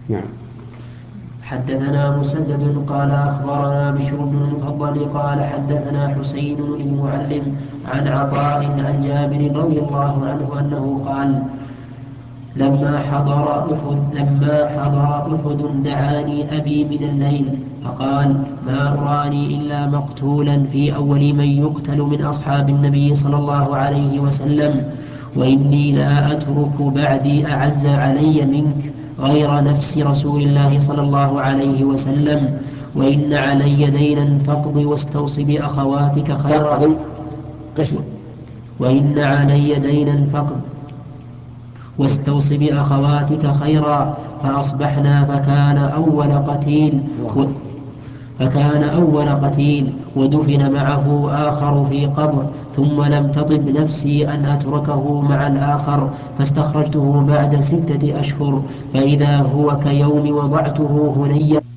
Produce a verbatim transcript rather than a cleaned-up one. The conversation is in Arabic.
نعم. حدثنا مسدد قال أخبرنا بشر بن المفضل قال حدثنا حسين المعلم عن عطاء عن جابر رضي الله عنه أنه قال لما حضر أحد لما حضر أحد دعاني أبي من الليل فقال ما أراني إلا مقتولا في أول من يقتل من أصحاب النبي صلى الله عليه وسلم، وإني لا أترك بعدي أعز علي منك غير نفس رسول الله صلى الله عليه وسلم، وإن علي دينا فاقض واستوص بأخواتك خيرا وإن علي دينا فاقض واستوص بأخواتك خيرا. فأصبحنا فكان أول قتيل و فكان أول قتيل ودفن معه آخر في قبر، ثم لم تطب نفسي أن أتركه مع الآخر، فاستخرجته بعد ستة أشهر فإذا هو كيوم وضعته هنيا